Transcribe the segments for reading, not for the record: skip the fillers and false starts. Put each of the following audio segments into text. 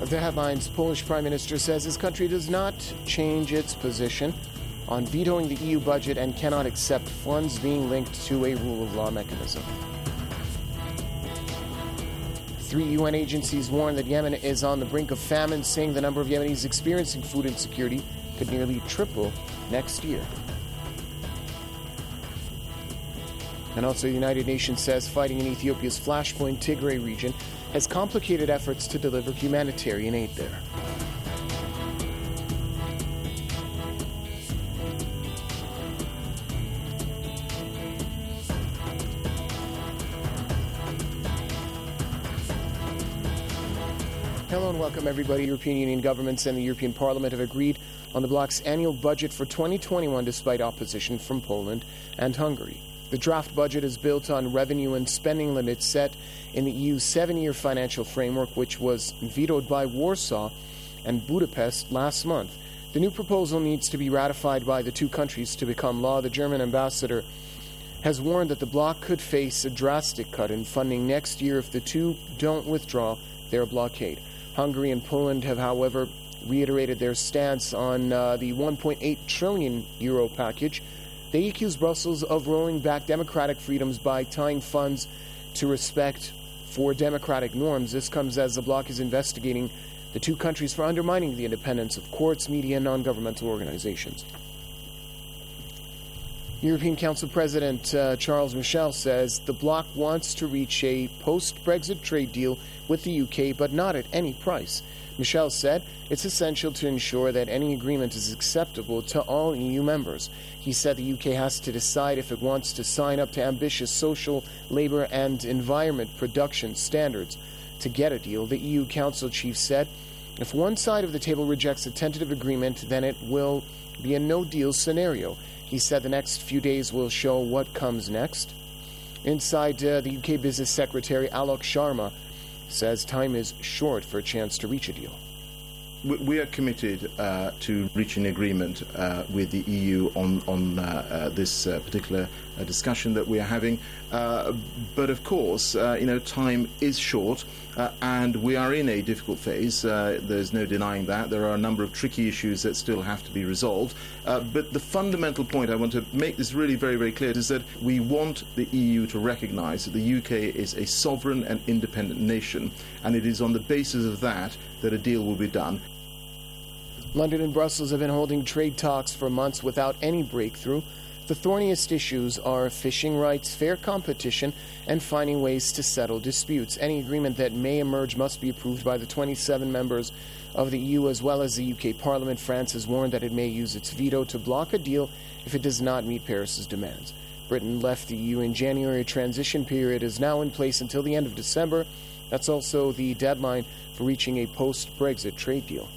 The headlines: Polish Prime Minister says his country does not change its position on vetoing the EU budget and cannot accept funds being linked to a rule of law mechanism. 3 UN agencies warn that Yemen is on the brink of famine, saying the number of Yemenis experiencing food insecurity could nearly triple next year. And also, the United Nations says fighting in Ethiopia's Flashpoint Tigray region has complicated efforts to deliver humanitarian aid there. Hello and welcome, everybody. European Union governments and the European Parliament have agreed on the bloc's annual budget for 2021 despite opposition from Poland and Hungary. The draft budget is built on revenue and spending limits set in the EU's 7-year financial framework, which was vetoed by Warsaw and Budapest last month. The new proposal needs to be ratified by the two countries to become law. The German ambassador has warned that the bloc could face a drastic cut in funding next year if the two don't withdraw their blockade. Hungary and Poland have, however, reiterated their stance on the 1.8 trillion euro package. They accuse Brussels of rolling back democratic freedoms by tying funds to respect for democratic norms. This comes as the bloc is investigating the two countries for undermining the independence of courts, media, and non-governmental organizations. European Council President Charles Michel says the bloc wants to reach a post-Brexit trade deal with the UK, but not at any price. Michel said it's essential to ensure that any agreement is acceptable to all EU members. He said the UK has to decide if it wants to sign up to ambitious social, labour and environment production standards to get a deal. The EU Council chief said if one side of the table rejects a tentative agreement, then it will be a no-deal scenario. He said the next few days will show what comes next. Inside, the UK Business Secretary Alok Sharma says time is short for a chance to reach a deal. We are committed to reaching an agreement with the EU on this particular discussion that we are having. But of course, time is short and we are in a difficult phase. There's no denying that. There are a number of tricky issues that still have to be resolved. But the fundamental point I want to make this really very, very clear is that we want the EU to recognise that the UK is a sovereign and independent nation, and it is on the basis of that that a deal will be done. London and Brussels have been holding trade talks for months without any breakthrough. The thorniest issues are fishing rights, fair competition, and finding ways to settle disputes. Any agreement that may emerge must be approved by the 27 members of the EU as well as the UK Parliament. France has warned that it may use its veto to block a deal if it does not meet Paris's demands. Britain left the EU in January. A transition period is now in place until the end of December. That's also the deadline for reaching a post-Brexit trade deal.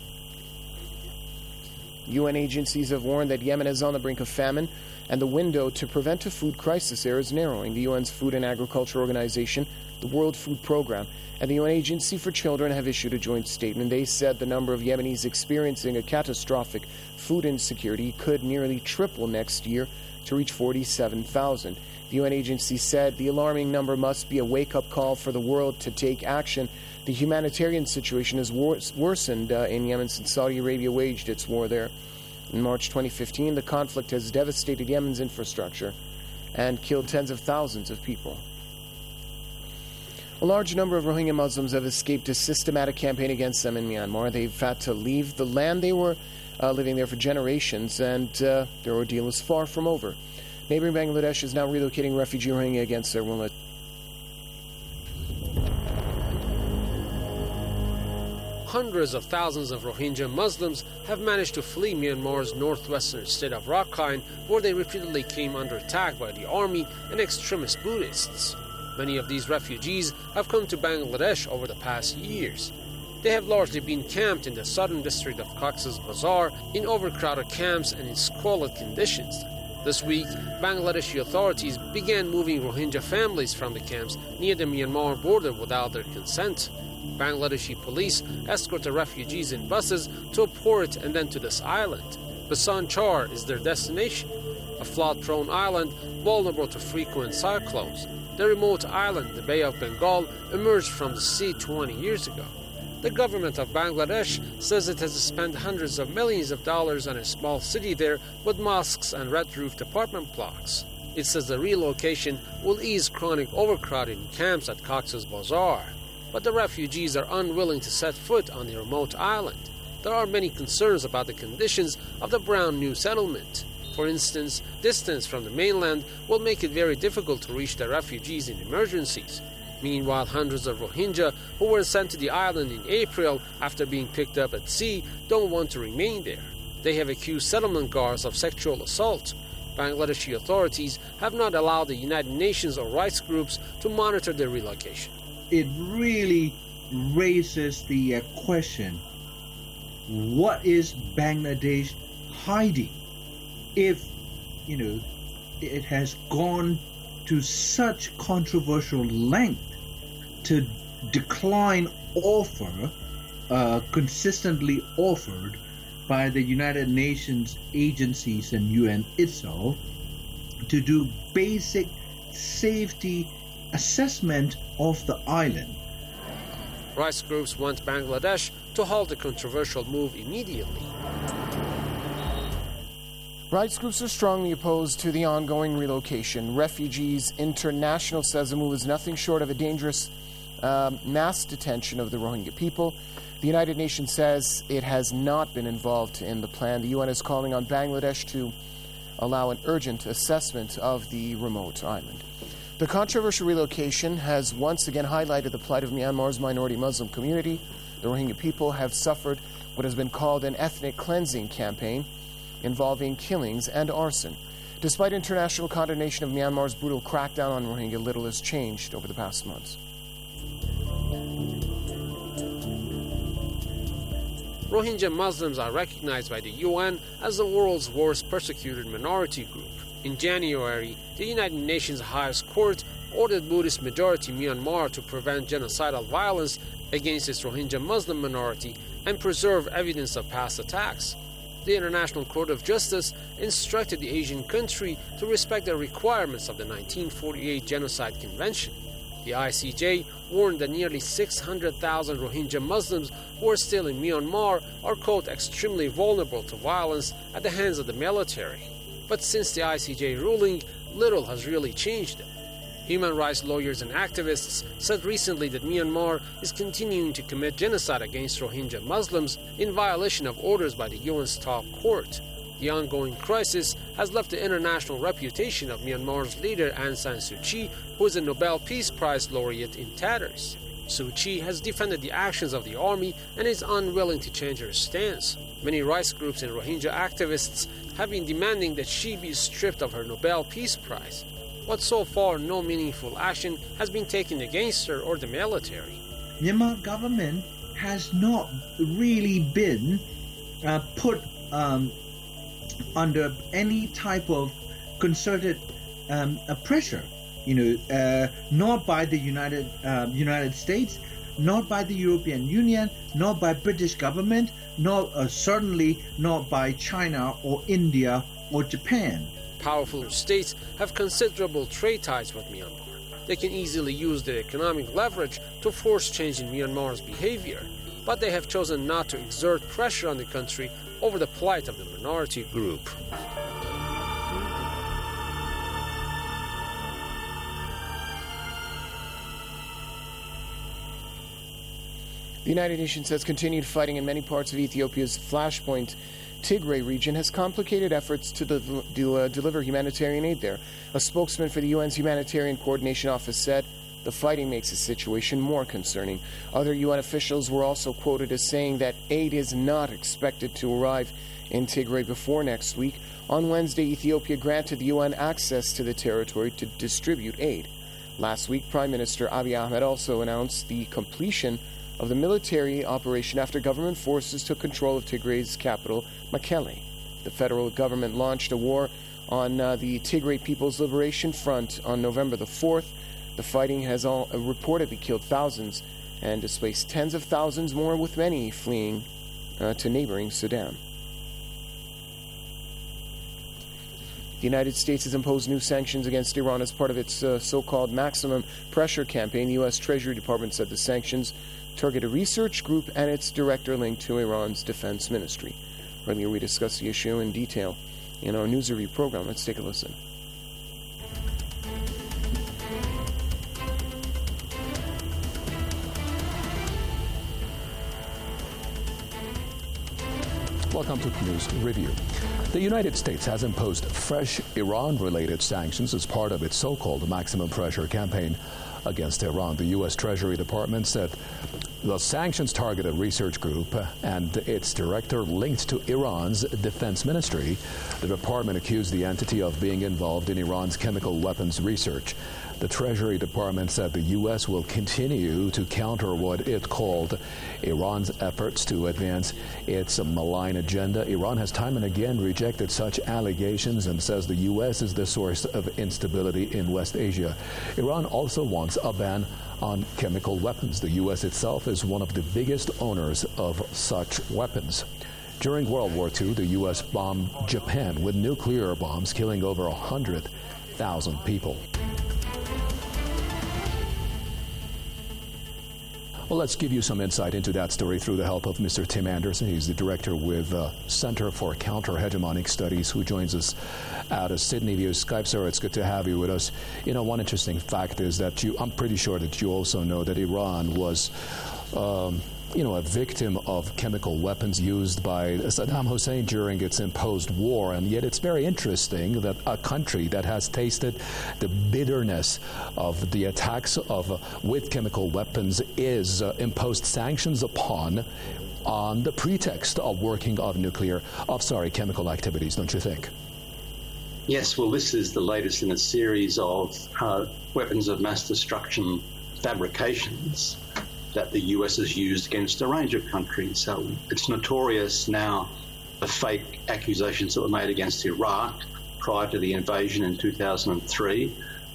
UN agencies have warned that Yemen is on the brink of famine, and the window to prevent a food crisis there is narrowing. The UN's Food and Agriculture Organization, the World Food Programme, and the UN Agency for Children have issued a joint statement. They said the number of Yemenis experiencing a catastrophic food insecurity could nearly triple next year to reach 47,000. The UN agency said the alarming number must be a wake-up call for the world to take action. The humanitarian situation has worsened in Yemen since Saudi Arabia waged its war there. In March 2015, the conflict has devastated Yemen's infrastructure and killed tens of thousands of people. A large number of Rohingya Muslims have escaped a systematic campaign against them in Myanmar. They've had to leave the land they were living there for generations, and their ordeal is far from over. Neighboring Bangladesh is now relocating refugee Rohingya against their will. Hundreds of thousands of Rohingya Muslims have managed to flee Myanmar's northwestern state of Rakhine, where they repeatedly came under attack by the army and extremist Buddhists. Many of these refugees have come to Bangladesh over the past years. They have largely been camped in the southern district of Cox's Bazar in overcrowded camps and in squalid conditions. This week, Bangladeshi authorities began moving Rohingya families from the camps near the Myanmar border without their consent. Bangladeshi police escort the refugees in buses to a port and then to this island. Basan Char is their destination, a flood-prone island vulnerable to frequent cyclones. The remote island, the Bay of Bengal, emerged from the sea 20 years ago. The government of Bangladesh says it has spent hundreds of millions of dollars on a small city there with mosques and red-roofed apartment blocks. It says the relocation will ease chronic overcrowding in camps at Cox's Bazar. But the refugees are unwilling to set foot on the remote island. There are many concerns about the conditions of the brown new settlement. For instance, distance from the mainland will make it very difficult to reach the refugees in emergencies. Meanwhile, hundreds of Rohingya who were sent to the island in April after being picked up at sea don't want to remain there. They have accused settlement guards of sexual assault. Bangladeshi authorities have not allowed the United Nations or rights groups to monitor their relocation. It really raises the question, what is Bangladesh hiding? If, it has gone to such controversial length to decline offer, consistently offered by the United Nations agencies and UN itself, to do basic safety assessment of the island. Rights groups want Bangladesh to halt the controversial move immediately. Rights groups are strongly opposed to the ongoing relocation. Refugees International says the move is nothing short of a dangerous mass detention of the Rohingya people. The United Nations says it has not been involved in the plan. The UN is calling on Bangladesh to allow an urgent assessment of the remote island. The controversial relocation has once again highlighted the plight of Myanmar's minority Muslim community. The Rohingya people have suffered what has been called an ethnic cleansing campaign involving killings and arson. Despite international condemnation of Myanmar's brutal crackdown on Rohingya, little has changed over the past months. Rohingya Muslims are recognized by the UN as the world's worst persecuted minority group. In January, the United Nations highest court ordered Buddhist-majority Myanmar to prevent genocidal violence against its Rohingya Muslim minority and preserve evidence of past attacks. The International Court of Justice instructed the Asian country to respect the requirements of the 1948 Genocide Convention. The ICJ warned that nearly 600,000 Rohingya Muslims who are still in Myanmar are, quote, extremely vulnerable to violence at the hands of the military. But since the ICJ ruling, little has really changed. Human rights lawyers and activists said recently that Myanmar is continuing to commit genocide against Rohingya Muslims in violation of orders by the UN's top court. The ongoing crisis has left the international reputation of Myanmar's leader Aung San Suu Kyi, who is a Nobel Peace Prize laureate, in tatters. Suu Kyi has defended the actions of the army and is unwilling to change her stance. Many rights groups and Rohingya activists have been demanding that she be stripped of her Nobel Peace Prize. But so far, no meaningful action has been taken against her or the military. Myanmar government has not really been put under any type of concerted pressure, not by the United States, not by the European Union, not by British government, certainly not by China or India or Japan. Powerful states have considerable trade ties with Myanmar. They can easily use their economic leverage to force change in Myanmar's behavior, but they have chosen not to exert pressure on the country over the plight of the minority group. The United Nations says continued fighting in many parts of Ethiopia's flashpoint Tigray region has complicated efforts to deliver humanitarian aid there. A spokesman for the UN's Humanitarian Coordination Office said the fighting makes the situation more concerning. Other UN officials were also quoted as saying that aid is not expected to arrive in Tigray before next week. On Wednesday, Ethiopia granted the UN access to the territory to distribute aid. Last week, Prime Minister Abiy Ahmed also announced the completion of the military operation after government forces took control of Tigray's capital, Mekelle. The federal government launched a war on the Tigray People's Liberation Front on November the 4th. The fighting has reportedly killed thousands and displaced tens of thousands more, with many fleeing to neighboring Sudan. The United States has imposed new sanctions against Iran as part of its so-called maximum pressure campaign. The U.S. Treasury Department said the sanctions targeted research group and its director linked to Iran's defense ministry. Earlier, we discussed the issue in detail in our News Review program. Let's take a listen. Welcome to News Review. The United States has imposed fresh Iran-related sanctions as part of its so-called maximum pressure campaign against Iran. The U.S. Treasury Department said the sanctions target a research group and its director linked to Iran's defense ministry. The department accused the entity of being involved in Iran's chemical weapons research. The Treasury Department said the U.S. will continue to counter what it called Iran's efforts to advance its malign agenda. Iran has time and again rejected such allegations and says the U.S. is the source of instability in West Asia. Iran also wants a ban on chemical weapons. The U.S. itself is one of the biggest owners of such weapons. During World War II, the U.S. bombed Japan with nuclear bombs, killing over 100,000 people. Well, let's give you some insight into that story through the help of Mr. Tim Anderson. He's the director with Center for Counter-Hegemonic Studies, who joins us out of Sydney via Skype. Sir, it's good to have you with us. You know, one interesting fact is that I'm pretty sure that you also know that Iran was a victim of chemical weapons used by Saddam Hussein during its imposed war. And yet it's very interesting that a country that has tasted the bitterness of the attacks with chemical weapons is imposed sanctions upon on the pretext of working of chemical activities, don't you think? Yes, well, this is the latest in a series of weapons of mass destruction fabrications that the US has used against a range of countries. So it's notorious now, the fake accusations that were made against Iraq prior to the invasion in 2003.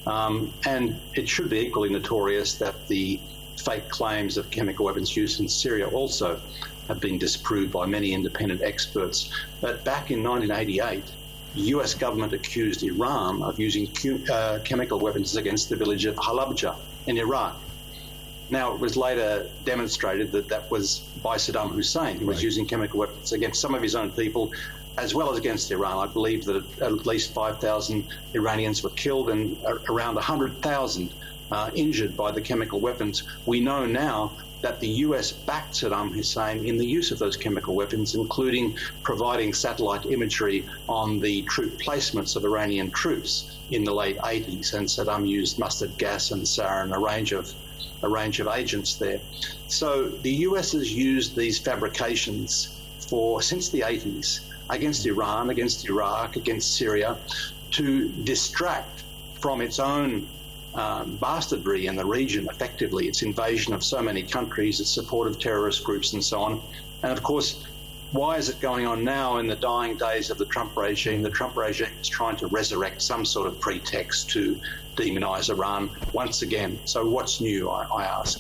And it should be equally notorious that the fake claims of chemical weapons use in Syria also have been disproved by many independent experts. But back in 1988, the US government accused Iran of using chemical weapons against the village of Halabja in Iraq. Now, it was later demonstrated that that was by Saddam Hussein, who was using chemical weapons against some of his own people, as well as against Iran. I believe that at least 5,000 Iranians were killed and around 100,000 injured by the chemical weapons. We know now that the US backed Saddam Hussein in the use of those chemical weapons, including providing satellite imagery on the troop placements of Iranian troops in the late 80s. And Saddam used mustard gas and sarin, a range of agents there. So the US has used these fabrications since the 80s against Iran, against Iraq, against Syria, to distract from its own bastardry in the region, effectively, its invasion of so many countries, its support of terrorist groups and so on. And of course, why is it going on now in the dying days of the Trump regime? The Trump regime is trying to resurrect some sort of pretext to demonize Iran once again. So what's new, I ask?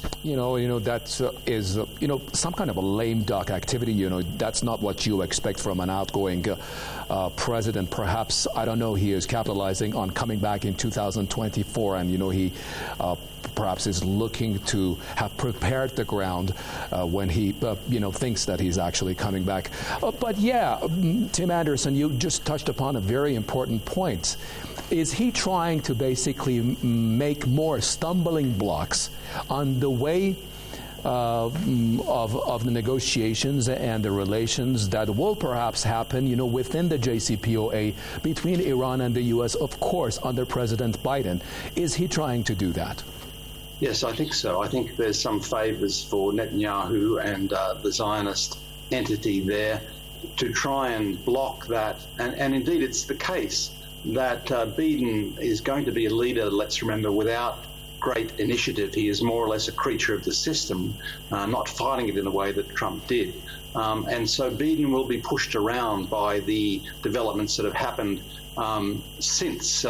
That is some kind of a lame duck activity. That's not what you expect from an outgoing president. Perhaps, I don't know, he is capitalizing on coming back in 2024, and he perhaps is looking to have prepared the ground when he thinks that he's actually coming back. But yeah, Tim Anderson, you just touched upon a very important point. Is he trying to basically make more stumbling blocks on the way of the negotiations and the relations that will perhaps happen, within the JCPOA between Iran and the U.S., of course, under President Biden? Is he trying to do that? Yes, I think so. I think there's some favors for Netanyahu and the Zionist entity there to try and block that. And indeed, it's the case that Biden is going to be a leader, let's remember, without great initiative. He is more or less a creature of the system, not fighting it in the way that Trump did. And so Biden will be pushed around by the developments that have happened since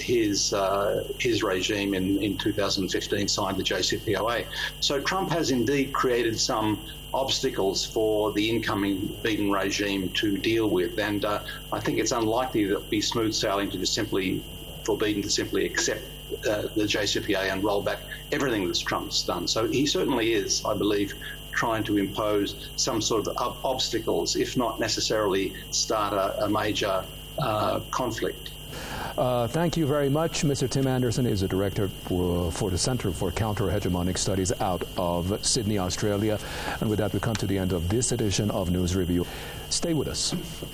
his regime in 2015 signed the JCPOA. So Trump has indeed created some obstacles for the incoming Biden regime to deal with, and I think it's unlikely that it will be smooth sailing to just simply for Biden to simply accept the JCPOA and roll back everything that Trump's done. So he certainly is, I believe, trying to impose some sort of obstacles, if not necessarily start a major conflict. Thank you very much. Mr. Tim Anderson is a director for the Centre for Counter-Hegemonic Studies out of Sydney, Australia. And with that, we come to the end of this edition of News Review. Stay with us.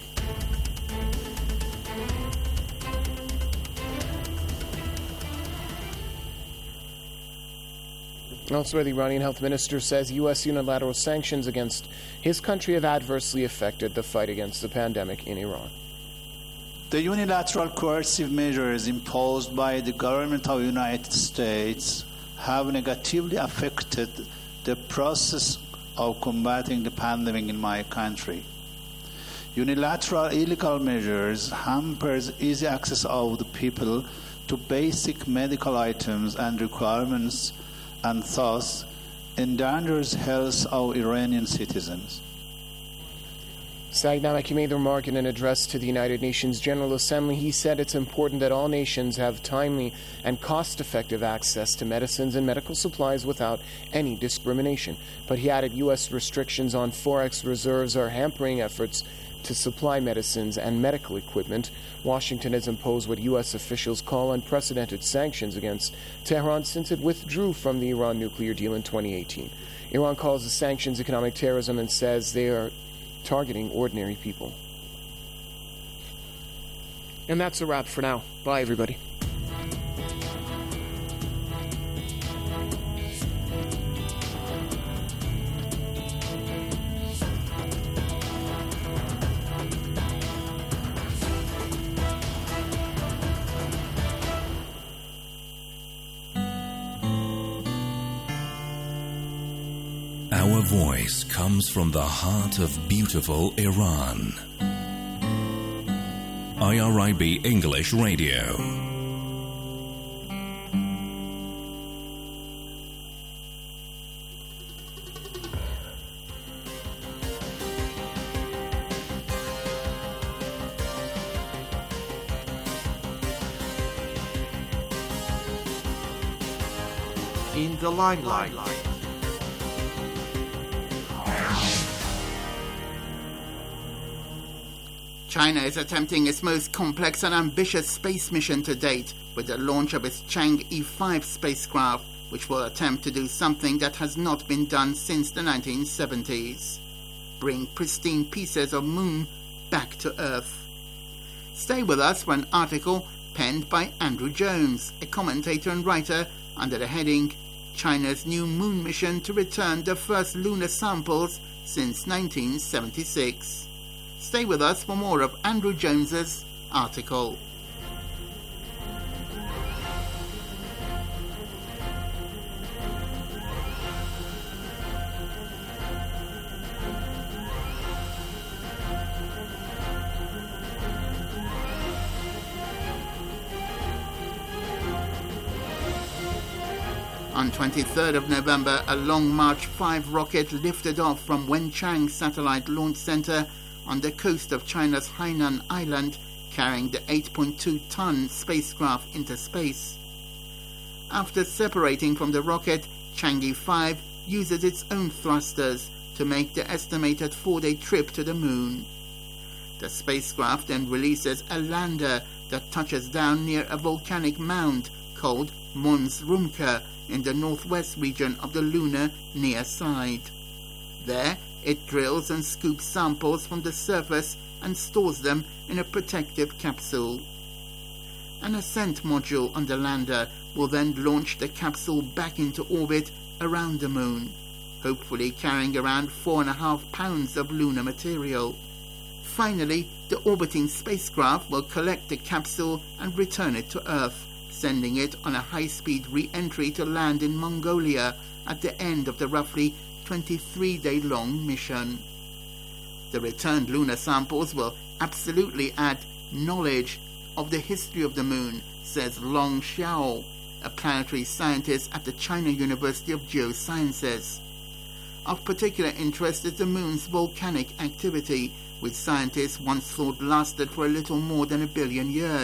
Elsewhere, the Iranian health minister says U.S. unilateral sanctions against his country have adversely affected the fight against the pandemic in Iran. The unilateral coercive measures imposed by the government of the United States have negatively affected the process of combating the pandemic in my country. Unilateral illegal measures hampers easy access of the people to basic medical items and requirements, and thus endangers health of Iranian citizens. Saeed Namaki made the remark in an address to the United Nations General Assembly. He said it's important that all nations have timely and cost-effective access to medicines and medical supplies without any discrimination. But he added U.S. restrictions on forex reserves are hampering efforts to supply medicines and medical equipment. Washington has imposed what U.S. officials call unprecedented sanctions against Tehran since it withdrew from the Iran nuclear deal in 2018. Iran calls the sanctions economic terrorism and says they are targeting ordinary people. And that's a wrap for now. Bye, everybody. Our voice comes from the heart of beautiful Iran. IRIB English Radio. In the limelight. China is attempting its most complex and ambitious space mission to date with the launch of its Chang'e 5 spacecraft, which will attempt to do something that has not been done since the 1970s. Bring pristine pieces of moon back to Earth. Stay with us for an article penned by Andrew Jones, a commentator and writer, under the heading China's New Moon Mission to Return the First Lunar Samples Since 1976. Stay with us for more of Andrew Jones's article. On 23rd of November, a Long March 5 rocket lifted off from Wenchang Satellite Launch Center on the coast of China's Hainan Island, carrying the 8.2-ton spacecraft into space. After separating from the rocket, Chang'e 5 uses its own thrusters to make the estimated 4-day trip to the moon. The spacecraft then releases a lander that touches down near a volcanic mound called Mons Rumke in the northwest region of the lunar near side. There, it drills and scoops samples from the surface and stores them in a protective capsule. An ascent module on the lander will then launch the capsule back into orbit around the moon, hopefully carrying around 4.5 pounds of lunar material. Finally, the orbiting spacecraft will collect the capsule and return it to Earth, sending it on a high-speed re-entry to land in Mongolia at the end of the roughly 23-day-long mission. The returned lunar samples will absolutely add knowledge of the history of the moon, says Long Xiao, a planetary scientist at the China University of Geosciences. Of particular interest is the moon's volcanic activity, which scientists once thought lasted for a little more than 1 billion years,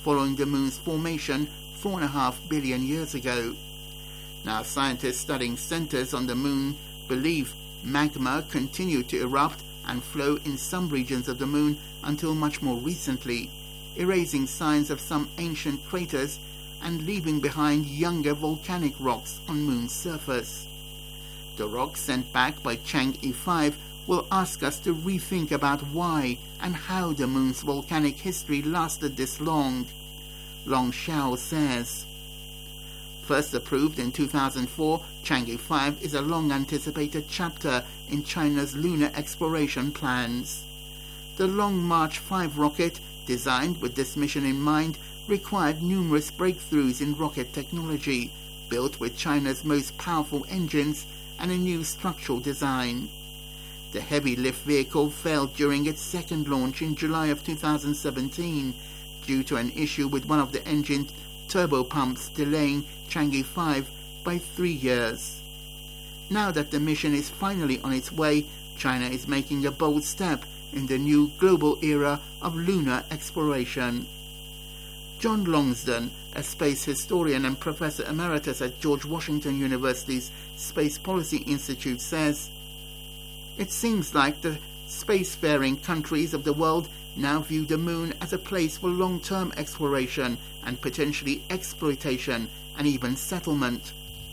following the moon's formation 4.5 billion years ago. Now, scientists studying centers on the moon believe magma continued to erupt and flow in some regions of the moon until much more recently, erasing signs of some ancient craters and leaving behind younger volcanic rocks on moon's surface. The rocks sent back by Chang'e 5 will ask us to rethink about why and how the moon's volcanic history lasted this long. Long Xiao says. First approved in 2004, Chang'e 5 is a long-anticipated chapter in China's lunar exploration plans. The Long March 5 rocket, designed with this mission in mind, required numerous breakthroughs in rocket technology, built with China's most powerful engines and a new structural design. The heavy lift vehicle failed during its second launch in July of 2017 due to an issue with one of the engine turbopumps, delaying Chang'e 5 by 3 years. Now that the mission is finally on its way, China is making a bold step in the new global era of lunar exploration. John Longsdon, a space historian and professor emeritus at George Washington University's Space Policy Institute, says, "It seems like the spacefaring countries of the world now view the moon as a place for long-term exploration and potentially exploitation and even settlement."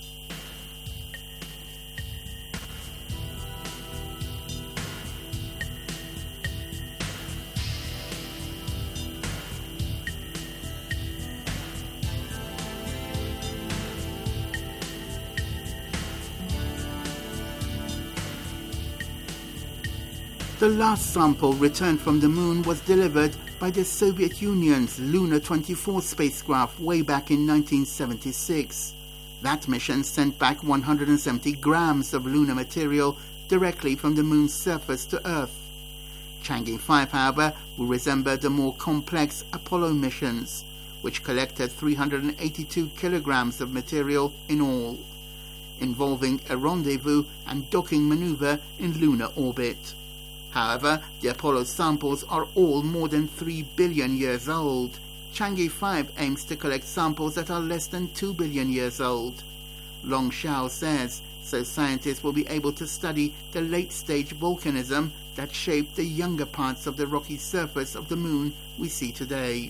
The last sample returned from the moon was delivered by the Soviet Union's Luna 24 spacecraft way back in 1976. That mission sent back 170 grams of lunar material directly from the moon's surface to Earth. Chang'e 5, however, will resemble the more complex Apollo missions, which collected 382 kilograms of material in all, involving a rendezvous and docking maneuver in lunar orbit. However, the Apollo samples are all more than 3 billion years old. Chang'e 5 aims to collect samples that are less than 2 billion years old. Long Xiao says, so scientists will be able to study the late-stage volcanism that shaped the younger parts of the rocky surface of the moon we see today.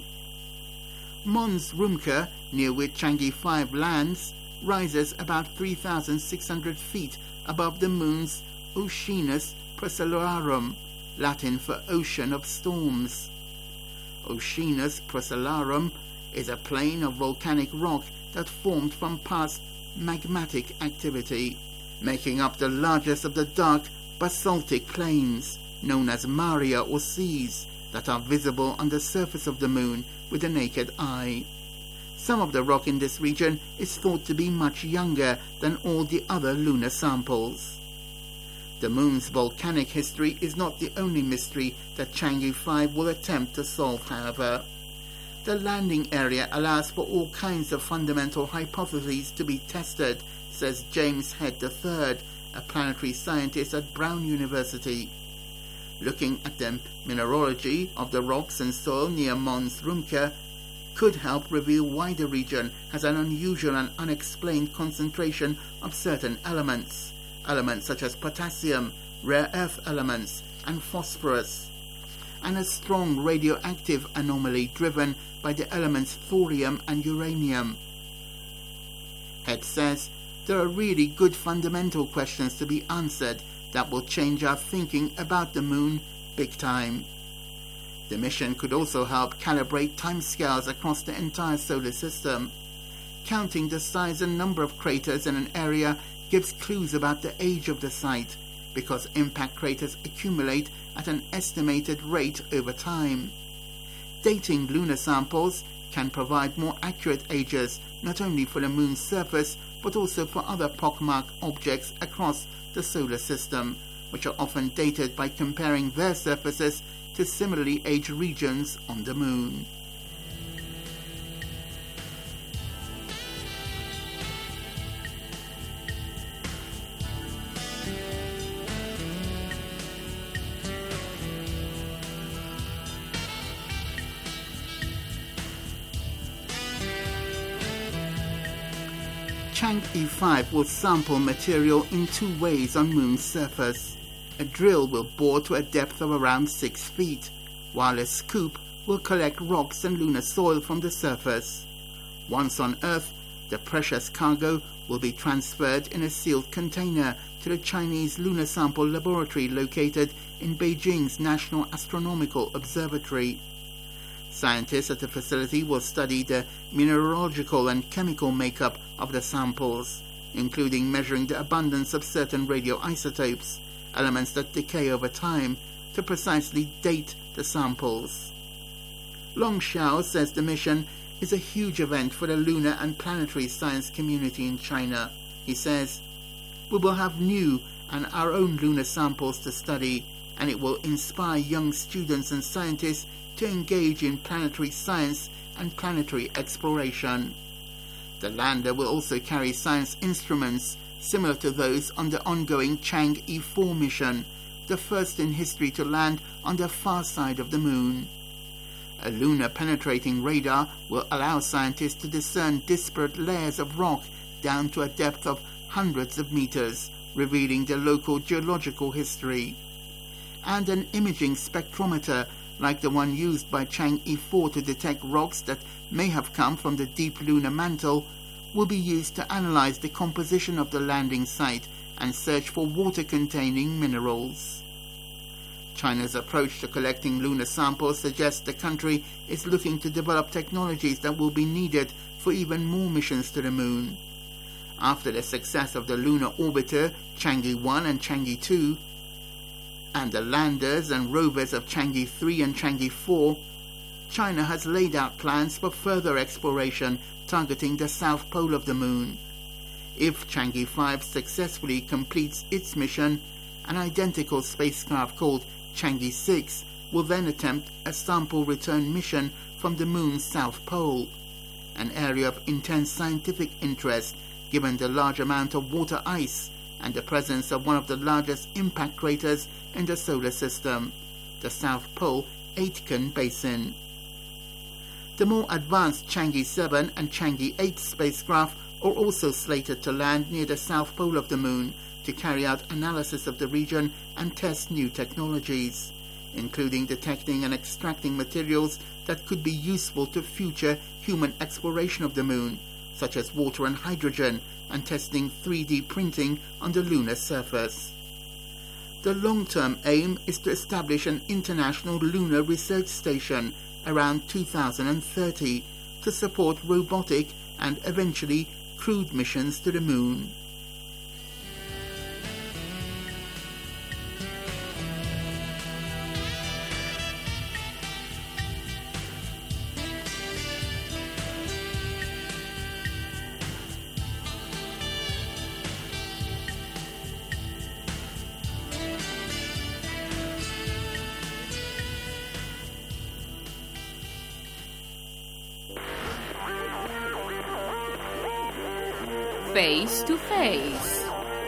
Mons Rumke, near where Chang'e 5 lands, rises about 3,600 feet above the moon's Oceanus Procellarum, Latin for Ocean of Storms. Oceanus Procellarum is a plain of volcanic rock that formed from past magmatic activity, making up the largest of the dark basaltic plains, known as maria or seas, that are visible on the surface of the moon with the naked eye. Some of the rock in this region is thought to be much younger than all the other lunar samples. The moon's volcanic history is not the only mystery that Chang'e 5 will attempt to solve, however. The landing area allows for all kinds of fundamental hypotheses to be tested, says James Head III, a planetary scientist at Brown University. Looking at the mineralogy of the rocks and soil near Mons Rumke could help reveal why the region has an unusual and unexplained concentration of certain elements such as potassium, rare earth elements, and phosphorus, and a strong radioactive anomaly driven by the elements thorium and uranium. Head says there are really good fundamental questions to be answered that will change our thinking about the moon big time. The mission could also help calibrate timescales across the entire solar system. Counting the size and number of craters in an area gives clues about the age of the site, because impact craters accumulate at an estimated rate over time. Dating lunar samples can provide more accurate ages, not only for the moon's surface, but also for other pockmarked objects across the solar system, which are often dated by comparing their surfaces to similarly aged regions on the moon. Chang'e 5 will sample material in two ways on Moon's surface. A drill will bore to a depth of around 6 feet, while a scoop will collect rocks and lunar soil from the surface. Once on Earth, the precious cargo will be transferred in a sealed container to the Chinese Lunar Sample Laboratory located in Beijing's National Astronomical Observatory. Scientists at the facility will study the mineralogical and chemical makeup of the samples, including measuring the abundance of certain radioisotopes, elements that decay over time, to precisely date the samples. Long Xiao says the mission is a huge event for the lunar and planetary science community in China. He says, "We will have new and our own lunar samples to study, and it will inspire young students and scientists to engage in planetary science and planetary exploration." The lander will also carry science instruments similar to those on the ongoing Chang'e 4 mission, the first in history to land on the far side of the Moon. A lunar penetrating radar will allow scientists to discern disparate layers of rock down to a depth of hundreds of meters, revealing the local geological history. And an imaging spectrometer, like the one used by Chang'e 4 to detect rocks that may have come from the deep lunar mantle, will be used to analyze the composition of the landing site and search for water-containing minerals. China's approach to collecting lunar samples suggests the country is looking to develop technologies that will be needed for even more missions to the Moon. After the success of the lunar orbiter Chang'e 1 and Chang'e 2, and the landers and rovers of Chang'e 3 and Chang'e 4, China has laid out plans for further exploration targeting the south pole of the Moon. If Chang'e 5 successfully completes its mission, an identical spacecraft called Chang'e 6 will then attempt a sample return mission from the Moon's south pole, an area of intense scientific interest given the large amount of water ice and the presence of one of the largest impact craters in the solar system, the South Pole Aitken Basin. The more advanced Chang'e 7 and Chang'e 8 spacecraft are also slated to land near the south pole of the Moon to carry out analysis of the region and test new technologies, including detecting and extracting materials that could be useful to future human exploration of the Moon, such as water and hydrogen, and testing 3D printing on the lunar surface. The long-term aim is to establish an international lunar research station around 2030 to support robotic and eventually crewed missions to the Moon. Face to Face.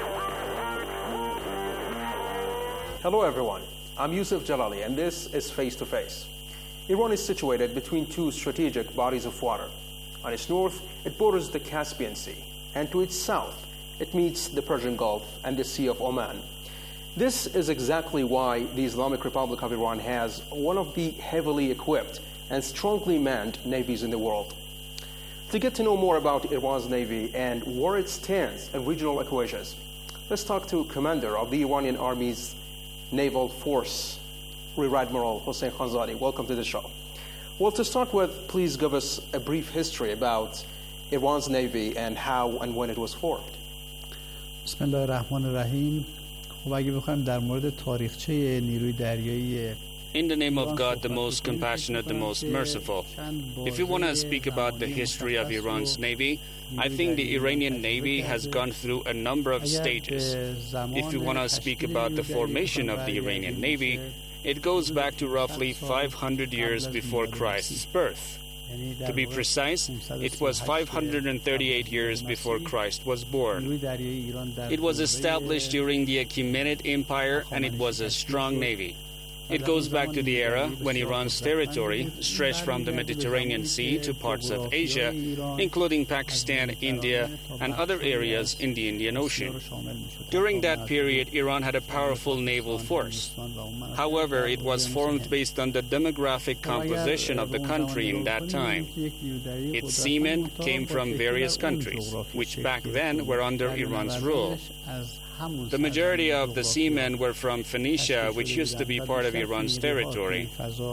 Hello everyone, I'm Yusuf Jalali and this is Face to Face. Iran is situated between two strategic bodies of water. On its north, it borders the Caspian Sea, and to its south, it meets the Persian Gulf and the Sea of Oman. This is exactly why the Islamic Republic of Iran has one of the heavily equipped and strongly manned navies in the world. To get to know more about Iran's navy and where it stands in regional equations, let's talk to Commander of the Iranian Army's Naval Force, Rear Admiral Hossein Khanzadeh. Welcome to the show. Well, to start with, please give us a brief history about Iran's navy and how and when it was formed. بسم الله الرحمن الرحیم. خب اگه بخوایم در مورد تاریخچه نیروی دریایی In the name of God, the most compassionate, the most merciful. If you want to speak about the history of Iran's navy, I think the Iranian navy has gone through a number of stages. If you want to speak about the formation of the Iranian navy, it goes back to roughly 500 years before Christ's birth. To be precise, it was 538 years before Christ was born. It was established during the Achaemenid Empire, and it was a strong navy. It goes back to the era when Iran's territory stretched from the Mediterranean Sea to parts of Asia, including Pakistan, India, and other areas in the Indian Ocean. During that period, Iran had a powerful naval force. However, it was formed based on the demographic composition of the country in that time. Its seamen came from various countries, which back then were under Iran's rule. The majority of the seamen were from Phoenicia, which used to be part of Iran's territory.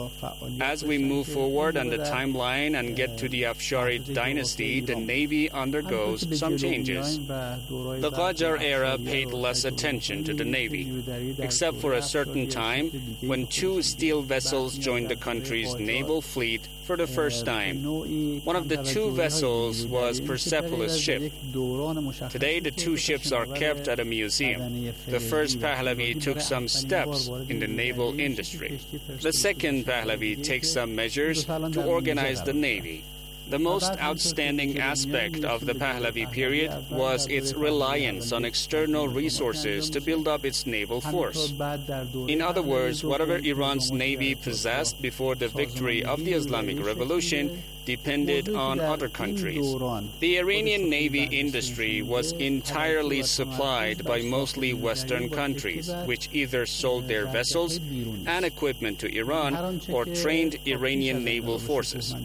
As we move forward on the timeline and get to the Afsharid dynasty, the Navy undergoes some changes. The Qajar era paid less attention to the Navy, except for a certain time when 2 steel vessels joined the country's naval fleet for the first time. One of the 2 vessels was Persepolis ship. Today, the 2 ships are kept at a museum. The first Pahlavi took some steps in the naval industry. The second Pahlavi takes some measures to organize the Navy. The most outstanding aspect of the Pahlavi period was its reliance on external resources to build up its naval force. In other words, whatever Iran's navy possessed before the victory of the Islamic Revolution depended on other countries. The Iranian navy industry was entirely supplied by mostly Western countries, which either sold their vessels and equipment to Iran or trained Iranian naval forces.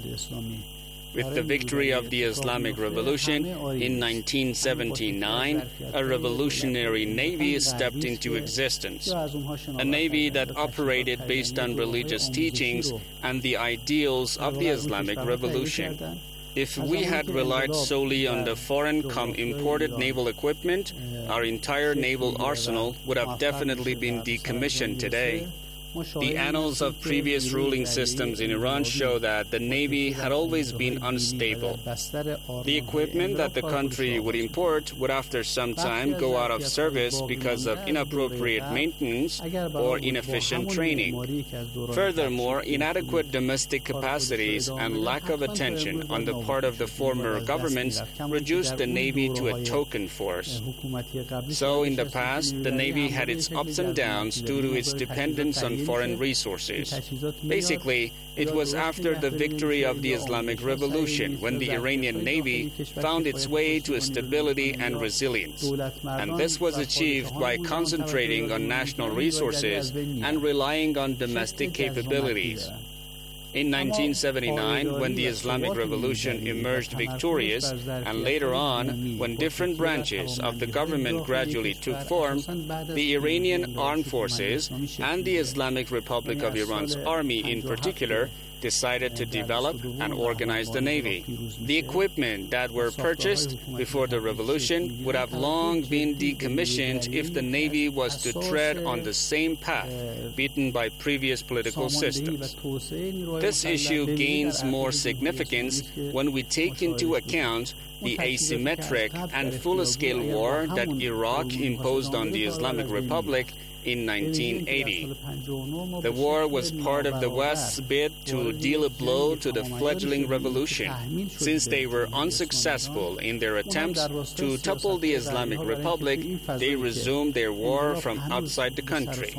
With the victory of the Islamic Revolution in 1979, a revolutionary navy stepped into existence, a navy that operated based on religious teachings and the ideals of the Islamic Revolution. If we had relied solely on the foreign imported naval equipment, our entire naval arsenal would have definitely been decommissioned today. The annals of previous ruling systems in Iran show that the Navy had always been unstable. The equipment that the country would import would after some time go out of service because of inappropriate maintenance or inefficient training. Furthermore, inadequate domestic capacities and lack of attention on the part of the former governments reduced the Navy to a token force. So in the past, the Navy had its ups and downs due to its dependence on foreign resources. Basically, it was after the victory of the Islamic Revolution when the Iranian Navy found its way to stability and resilience. And this was achieved by concentrating on national resources and relying on domestic capabilities. In 1979, when the Islamic Revolution emerged victorious, and later on, when different branches of the government gradually took form, the Iranian armed forces and the Islamic Republic of Iran's army in particular decided to develop and organize the Navy. The equipment that were purchased before the revolution would have long been decommissioned if the Navy was to tread on the same path beaten by previous political systems. This issue gains more significance when we take into account the asymmetric and full-scale war that Iraq imposed on the Islamic Republic in 1980. The war was part of the West's bid to deal a blow to the fledgling revolution, since they were unsuccessful in their attempts to topple the Islamic Republic. They resumed their war from outside the country.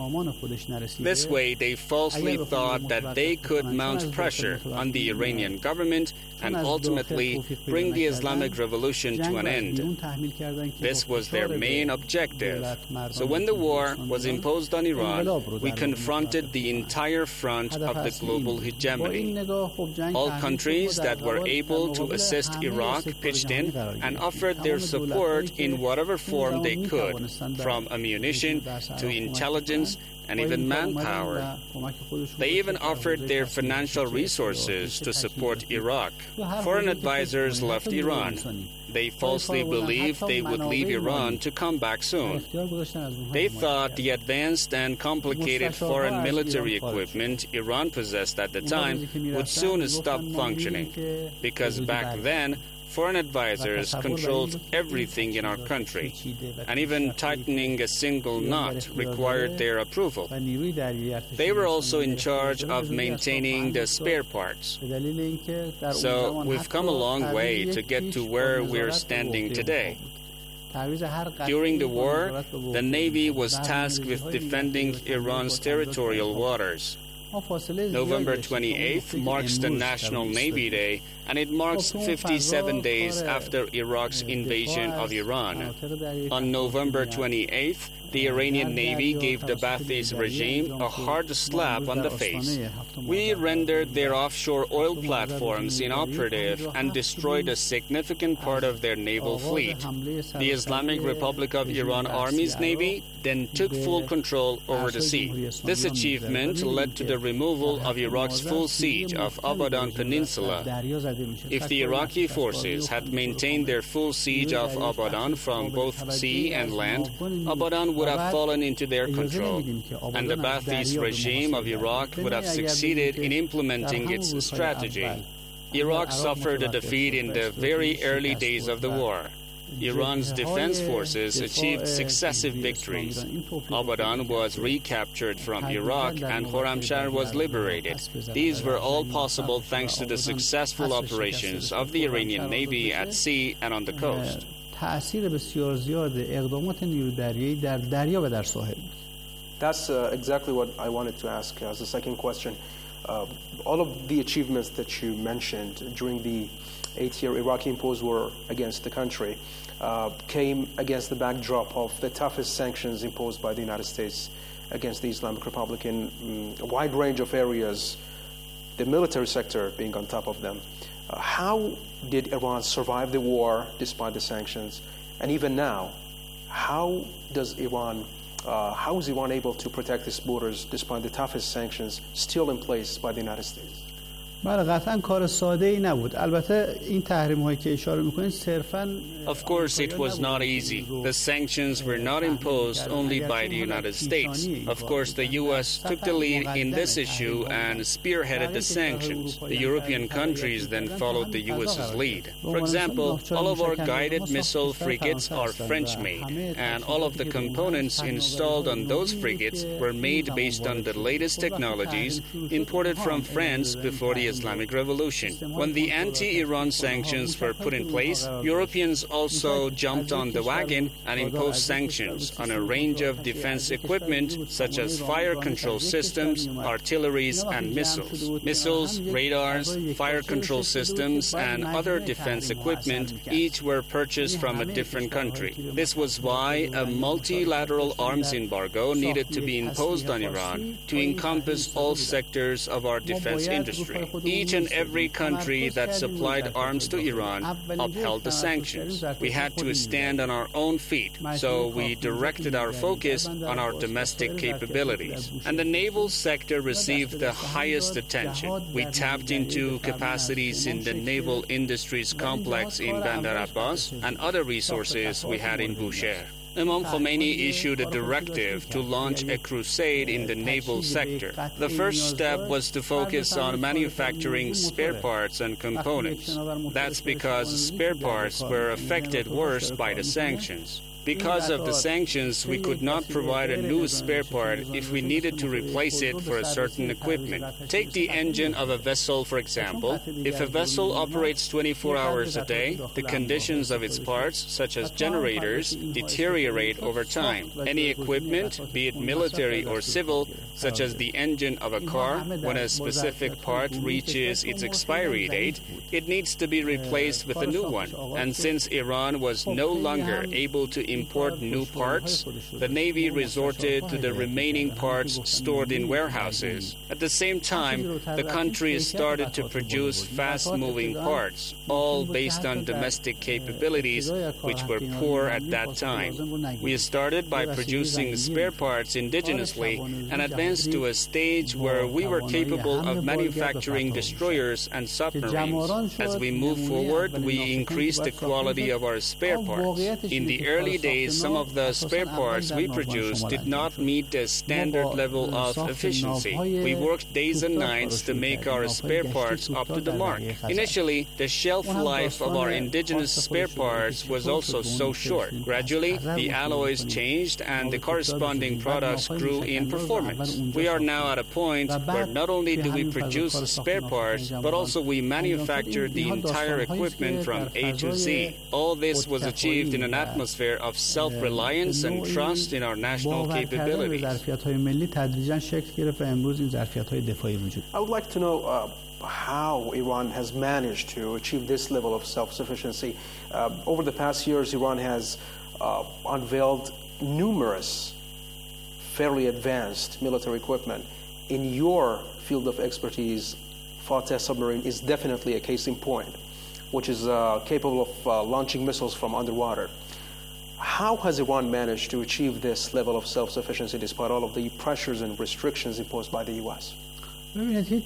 This way, they falsely thought that they could mount pressure on the Iranian government and ultimately bring the Islamic Revolution to an end. This was their main objective. So when the war was imposed on Iran, we confronted the entire front of the global hegemony. All countries that were able to assist Iraq pitched in and offered their support in whatever form they could, from ammunition to intelligence and even manpower. They even offered their financial resources to support Iraq. Foreign advisors left Iran. They falsely believed they would leave Iran to come back soon. They thought the advanced and complicated foreign military equipment Iran possessed at the time would soon stop functioning, because back then, foreign advisors controlled everything in our country, and even tightening a single knot required their approval. They were also in charge of maintaining the spare parts. So we've come a long way to get to where we're standing today. During the war, the Navy was tasked with defending Iran's territorial waters. November 28th marks the National Navy Day, and it marks 57 days after Iraq's invasion of Iran. On November 28th, the Iranian Navy gave the Ba'athist regime a hard slap on the face. We rendered their offshore oil platforms inoperative and destroyed a significant part of their naval fleet. The Islamic Republic of Iran Army's Navy then took full control over the sea. This achievement led to the removal of Iraq's full siege of Abadan Peninsula. If the Iraqi forces had maintained their full siege of Abadan from both sea and land, Abadan would have fallen into their control, and the Ba'athist regime of Iraq would have succeeded in implementing its strategy. Iraq suffered a defeat in the very early days of the war. Iran's defense forces achieved successive victories. Abadan was recaptured from Iraq and Khorramshahr was liberated. These were all possible thanks to the successful operations of the Iranian Navy at sea and on the coast. That's exactly what I wanted to ask as a second question. All of the achievements that you mentioned during the 8-year Iraqi-imposed war against the country came against the backdrop of the toughest sanctions imposed by the United States against the Islamic Republic in a wide range of areas, the military sector being on top of them. How did Iran survive the war despite the sanctions? And even now, how is Iran able to protect its borders despite the toughest sanctions still in place by the United States? بله قطعا کار ساده ای نبود. البته این تحریم هایی که اشاره میکنید صرفاً Of course, it was not easy. The sanctions were not imposed only by the United States. Of course, the U.S. took the lead in this issue and spearheaded the sanctions. The European countries then followed the U.S.'s lead. For example, all of our guided missile frigates are French-made, and all of the components installed on those frigates were made based on the latest technologies imported from France before the Islamic Revolution. When the anti-Iran sanctions were put in place, Europeans also jumped on the wagon and imposed sanctions on a range of defense equipment such as fire control systems, artilleries, and missiles. Missiles, radars, fire control systems, and other defense equipment each were purchased from a different country. This was why a multilateral arms embargo needed to be imposed on Iran to encompass all sectors of our defense industry. Each and every country that supplied arms to Iran upheld the sanctions. We had to stand on our own feet, so we directed our focus on our domestic capabilities. And the naval sector received the highest attention. We tapped into capacities in the naval industries complex in Bandar Abbas and other resources we had in Bushehr. Imam Khomeini issued a directive to launch a crusade in the naval sector. The first step was to focus on manufacturing spare parts and components. That's because spare parts were affected worst by the sanctions. Because of the sanctions, we could not provide a new spare part if we needed to replace it for a certain equipment. Take the engine of a vessel, for example. If a vessel operates 24 hours a day, the conditions of its parts, such as generators, deteriorate over time. Any equipment, be it military or civil, such as the engine of a car, when a specific part reaches its expiry date, it needs to be replaced with a new one. And since Iran was no longer able to import new parts, the Navy resorted to the remaining parts stored in warehouses. At the same time, the country started to produce fast-moving parts, all based on domestic capabilities, which were poor at that time. We started by producing spare parts indigenously and advanced to a stage where we were capable of manufacturing destroyers and submarines. As we moved forward, we increased the quality of our spare parts. In the early days, some of the spare parts we produced did not meet the standard level of efficiency. We worked days and nights to make our spare parts up to the mark. Initially, the shelf life of our indigenous spare parts was also so short. Gradually, the alloys changed and the corresponding products grew in performance. We are now at a point where not only do we produce spare parts, but also we manufacture the entire equipment from A to Z. All this was achieved in an atmosphere of self-reliance and trust in our national capabilities. I would like to know how Iran has managed to achieve this level of self-sufficiency. Over the past years, Iran has unveiled numerous fairly advanced military equipment. In your field of expertise, Fateh submarine is definitely a case in point, which is capable of launching missiles from underwater. How has Iran managed to achieve this level of self-sufficiency despite all of the pressures and restrictions imposed by the U.S.? Nothing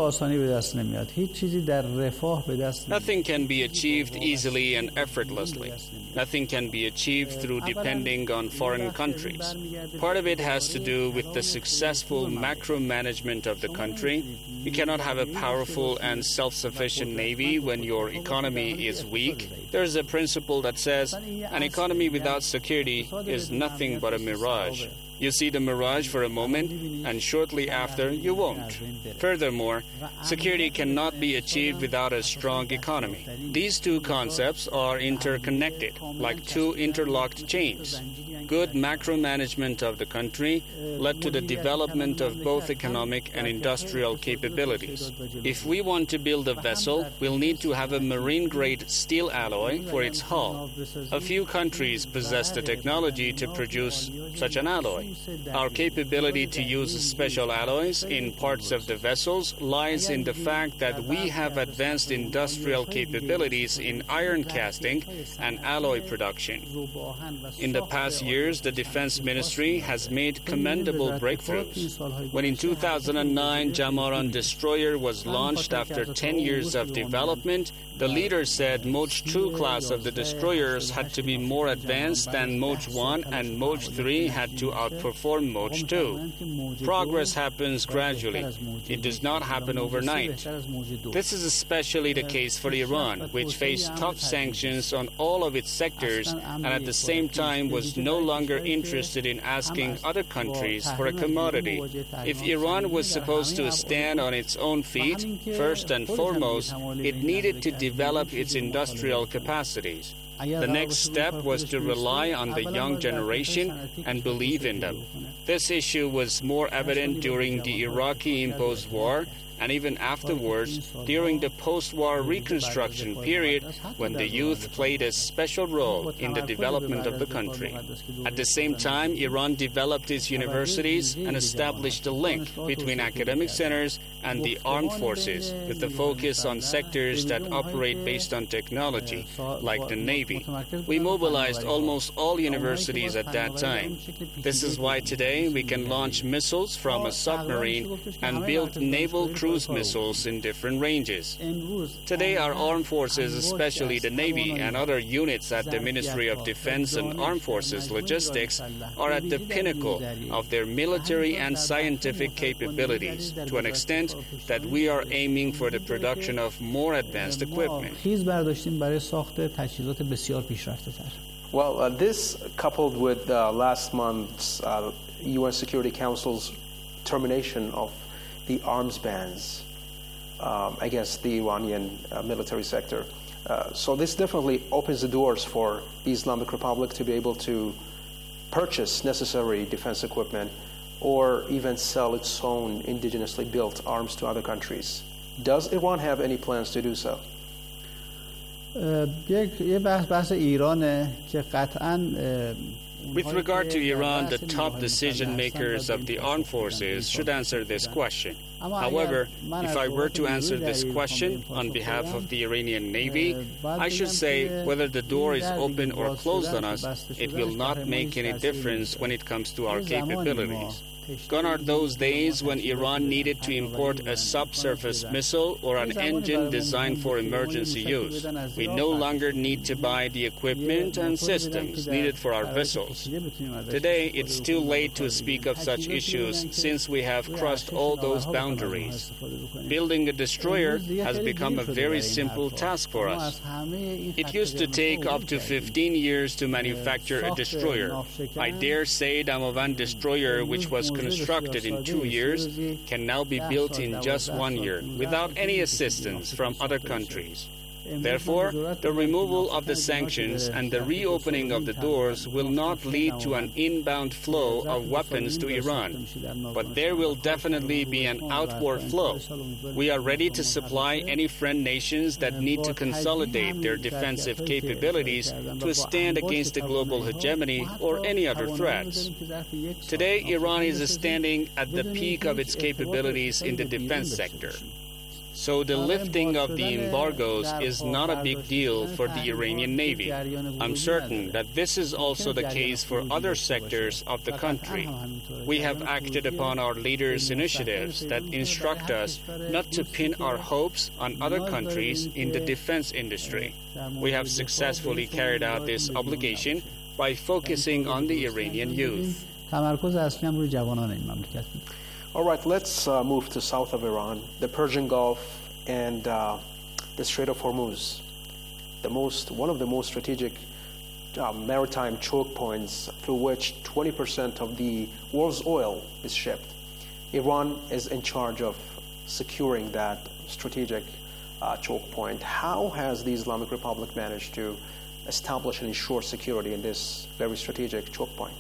can be achieved easily and effortlessly. Nothing can be achieved through depending on foreign countries. Part of it has to do with the successful macro management of the country. You cannot have a powerful and self-sufficient navy when your economy is weak. There is a principle that says an economy without security is nothing but a mirage. You see the mirage for a moment, and shortly after, you won't. Furthermore, security cannot be achieved without a strong economy. These two concepts are interconnected, like two interlocked chains. Good macro management of the country led to the development of both economic and industrial capabilities. If we want to build a vessel, we'll need to have a marine-grade steel alloy for its hull. A few countries possess the technology to produce such an alloy. Our capability to use special alloys in parts of the vessels lies in the fact that we have advanced industrial capabilities in iron casting and alloy production. In the past years, the Defense Ministry has made commendable breakthroughs. When in 2009 Jamaran destroyer was launched after 10 years of development, the leader said Moj 2 class of the destroyers had to be more advanced than Moj 1 and Moj 3 had to outperform Moj 2. Progress happens gradually. It does not happen overnight. This is especially the case for Iran, which faced tough sanctions on all of its sectors and at the same time was no longer interested in asking other countries for a commodity. If Iran was supposed to stand on its own feet, first and foremost, it needed to develop its industrial capacities. The next step was to rely on the young generation and believe in them. This issue was more evident during the Iraqi-imposed war and even afterwards during the post-war reconstruction period when the youth played a special role in the development of the country. At the same time, Iran developed its universities and established a link between academic centers and the armed forces with the focus on sectors that operate based on technology, like the Navy. We mobilized almost all universities at that time. This is why today we can launch missiles from a submarine and build naval cruise missiles in different ranges. Today, our armed forces, especially the Navy and other units at the Ministry of Defense and Armed Forces Logistics, are at the pinnacle of their military and scientific capabilities to an extent that we are aiming for the production of more advanced equipment. Well, this coupled with last month's UN Security Council's termination of the arms bans against the Iranian military sector. So this definitely opens the doors for the Islamic Republic to be able to purchase necessary defense equipment or even sell its own indigenously built arms to other countries. Does Iran have any plans to do so? With regard to Iran, the top decision makers of the armed forces should answer this question. However, if I were to answer this question on behalf of the Iranian Navy, I should say whether the door is open or closed on us, it will not make any difference when it comes to our capabilities. Gone are those days when Iran needed to import a subsurface missile or an engine designed for emergency use. We no longer need to buy the equipment and systems needed for our vessels. Today, it's too late to speak of such issues since we have crossed all those boundaries. Building a destroyer has become a very simple task for us. It used to take up to 15 years to manufacture a destroyer. I dare say Damavand destroyer, which was constructed in 2 years, can now be built in just 1 year without any assistance from other countries. Therefore, the removal of the sanctions and the reopening of the doors will not lead to an inbound flow of weapons to Iran, but there will definitely be an outward flow. We are ready to supply any friend nations that need to consolidate their defensive capabilities to stand against the global hegemony or any other threats. Today, Iran is standing at the peak of its capabilities in the defense sector. So the lifting of the embargoes is not a big deal for the Iranian Navy. I'm certain that this is also the case for other sectors of the country. We have acted upon our leaders' initiatives that instruct us not to pin our hopes on other countries in the defense industry. We have successfully carried out this obligation by focusing on the Iranian youth. All right, let's move to south of Iran, the Persian Gulf and the Strait of Hormuz, one of the most strategic maritime choke points through which 20% of the world's oil is shipped. Iran is in charge of securing that strategic choke point. How has the Islamic Republic managed to establish and ensure security in this very strategic choke point?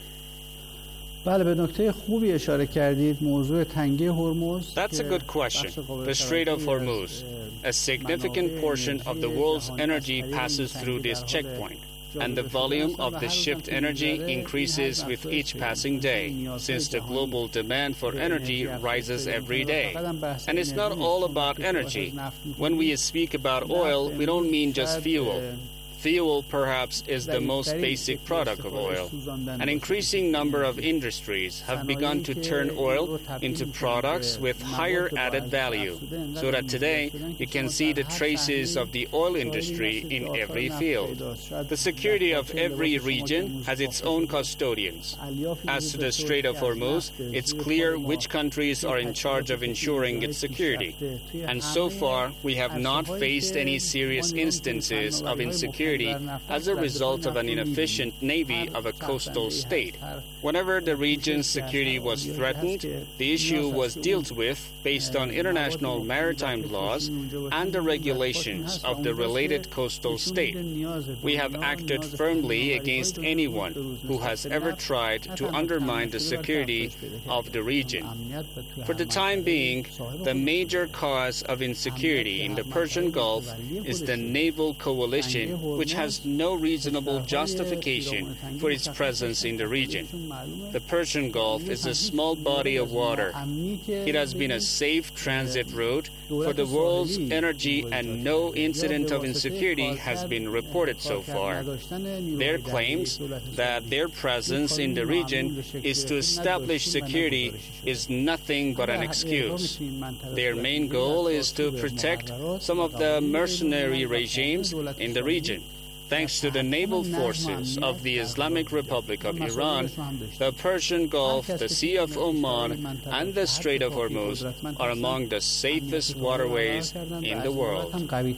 بله به نکته خوبی اشاره کردید موضوع تنگه هرمز. That's a good question. The Strait of Hormuz. A significant portion of the world's energy passes through this checkpoint, and the volume of the shipped energy increases with each passing day, since the global demand for energy rises every day. And it's not all about energy. When we speak about oil, we don't mean just fuel. Fuel, perhaps, is the most basic product of oil. An increasing number of industries have begun to turn oil into products with higher added value, so that today you can see the traces of the oil industry in every field. The security of every region has its own custodians. As to the Strait of Hormuz, it's clear which countries are in charge of ensuring its security. And so far, we have not faced any serious instances of insecurity as a result of an inefficient navy of a coastal state. Whenever the region's security was threatened, the issue was dealt with based on international maritime laws and the regulations of the related coastal state. We have acted firmly against anyone who has ever tried to undermine the security of the region. For the time being, the major cause of insecurity in the Persian Gulf is the naval coalition, which has no reasonable justification for its presence in the region. The Persian Gulf is a small body of water. It has been a safe transit route for the world's energy, and no incident of insecurity has been reported so far. Their claims that their presence in the region is to establish security is nothing but an excuse. Their main goal is to protect some of the mercenary regimes in the region. Thanks to the naval forces of the Islamic Republic of Iran, the Persian Gulf, the Sea of Oman, and the Strait of Hormuz are among the safest waterways in the world.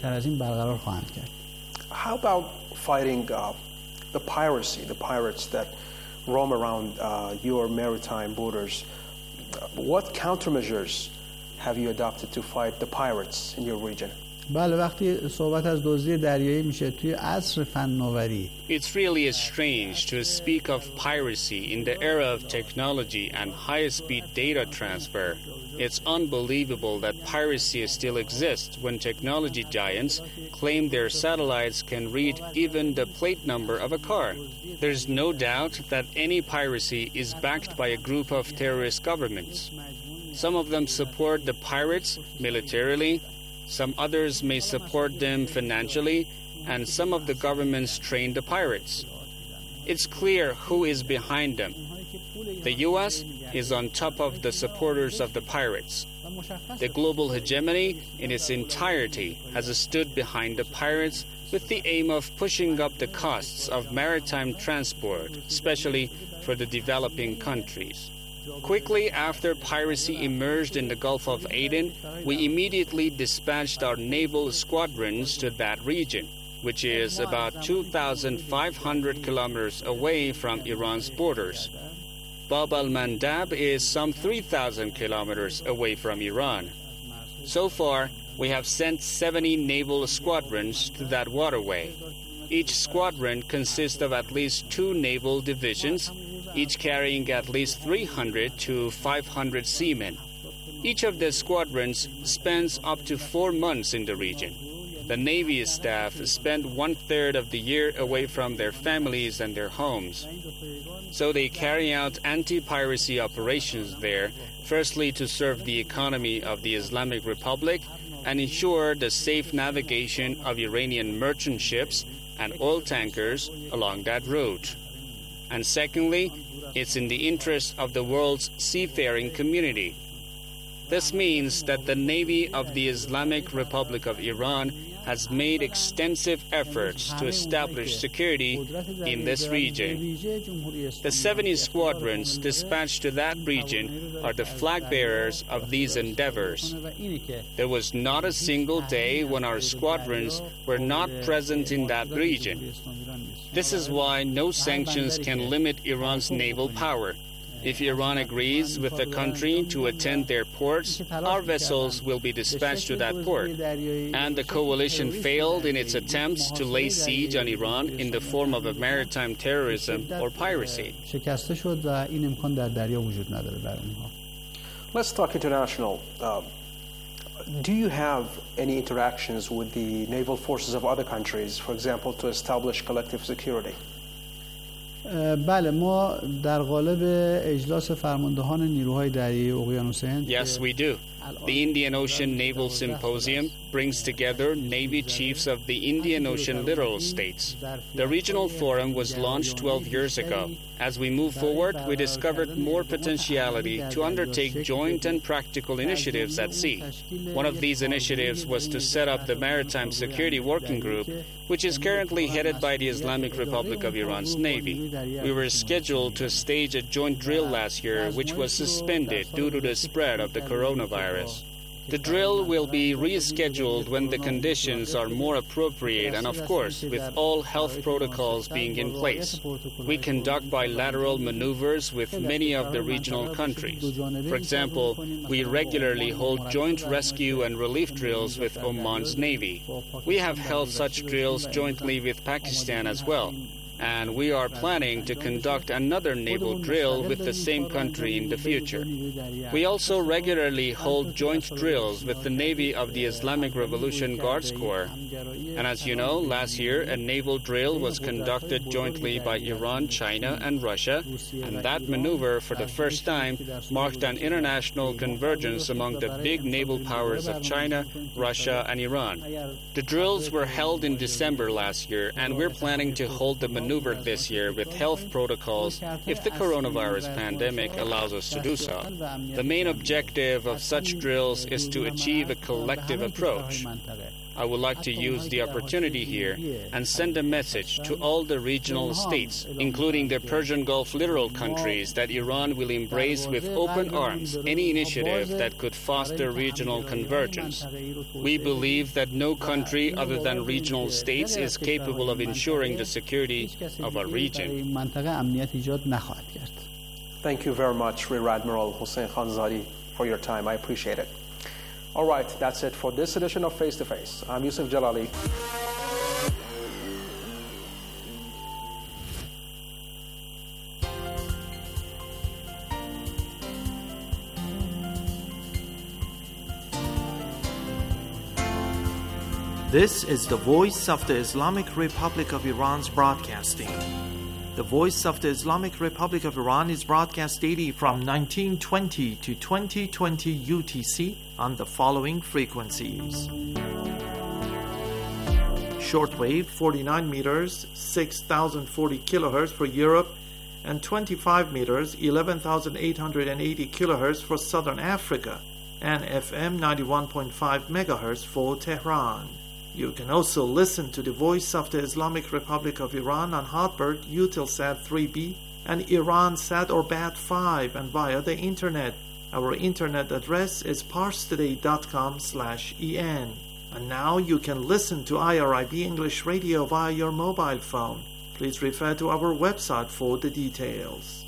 How about fighting the pirates that roam around your maritime borders? What countermeasures have you adopted to fight the pirates in your region? بله وقتی صحبت از دزدی دریایی میشه توی عصر فناوری. It's really strange to speak of piracy in the era of technology and high-speed data transfer. It's unbelievable that piracy still exists when technology giants claim their satellites can read even the plate number of a car. There's no doubt that any piracy is backed by a group of terrorist governments. Some of them support the pirates militarily, some others may support them financially, and some of the governments train the pirates. it's clear who is behind them. The U.S. is on top of the supporters of the pirates. The global hegemony in its entirety has stood behind the pirates with the aim of pushing up the costs of maritime transport, especially for the developing countries. Quickly after piracy emerged in the Gulf of Aden, we immediately dispatched our naval squadrons to that region, which is about 2,500 kilometers away from Iran's borders. Bab al-Mandab is some 3,000 kilometers away from Iran. So far, we have sent 70 naval squadrons to that waterway. Each squadron consists of at least 2 naval divisions, each carrying at least 300 to 500 seamen. Each of the squadrons spends up to 4 months in the region. The Navy staff spend 1/3 of the year away from their families and their homes. So they carry out anti-piracy operations there, firstly to serve the economy of the Islamic Republic and ensure the safe navigation of Iranian merchant ships and oil tankers along that route. And secondly, it's in the interest of the world's seafaring community. This means that the Navy of the Islamic Republic of Iran has made extensive efforts to establish security in this region. The 70 squadrons dispatched to that region are the flag bearers of these endeavors. There was not a single day when our squadrons were not present in that region. This is why no sanctions can limit Iran's naval power. If Iran agrees with the country to attend their ports, our vessels will be dispatched to that port. And the coalition failed in its attempts to lay siege on Iran in the form of a maritime terrorism or piracy. Let's talk international. Do you have any interactions with the naval forces of other countries, for example, to establish collective security? بله ما در قالب اجلاس فرماندهان نیروهای دریایی اقیانوس هند Yes, we do. The Indian Ocean Naval Symposium brings together Navy chiefs of the Indian Ocean littoral states. The regional forum was launched 12 years ago. As we move forward, we discovered more potentiality to undertake joint and practical initiatives at sea. One of these initiatives was to set up the Maritime Security Working Group, which is currently headed by the Islamic Republic of Iran's Navy. We were scheduled to stage a joint drill last year, which was suspended due to the spread of the coronavirus. The drill will be rescheduled when the conditions are more appropriate and, of course, with all health protocols being in place. We conduct bilateral maneuvers with many of the regional countries. For example, we regularly hold joint rescue and relief drills with Oman's Navy. We have held such drills jointly with Pakistan as well. And we are planning to conduct another naval drill with the same country in the future. We also regularly hold joint drills with the Navy of the Islamic Revolution Guards Corps. And as you know, last year a naval drill was conducted jointly by Iran, China, and Russia, and that maneuver for the first time marked an international convergence among the big naval powers of China, Russia, and Iran. The drills were held in December last year, and we're planning to hold the maneuver this year with health protocols if the coronavirus pandemic allows us to do so. The main objective of such drills is to achieve a collective approach. I would like to use the opportunity here and send a message to all the regional states, including the Persian Gulf littoral countries, that Iran will embrace with open arms any initiative that could foster regional convergence. We believe that no country other than regional states is capable of ensuring the security of our region. Thank you very much, Rear Admiral Hossein Khanzadi, for your time. I appreciate it. All right, that's it for this edition of Face to Face. I'm Yusuf Jalali. This is the Voice of the Islamic Republic of Iran's broadcasting. The Voice of the Islamic Republic of Iran is broadcast daily from 1920 to 2020 UTC on the following frequencies. Shortwave 49 meters, 6,040 kilohertz for Europe, and 25 meters, 11,880 kilohertz for Southern Africa, and FM 91.5 megahertz for Tehran. You can also listen to the Voice of the Islamic Republic of Iran on Hotbird, Eutelsat 3B, and Iransat or Bat5, and via the internet. Our internet address is parstoday.com/en. And now you can listen to IRIB English Radio via your mobile phone. Please refer to our website for the details.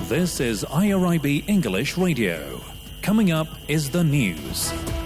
This is IRIB English Radio. Coming up is the news.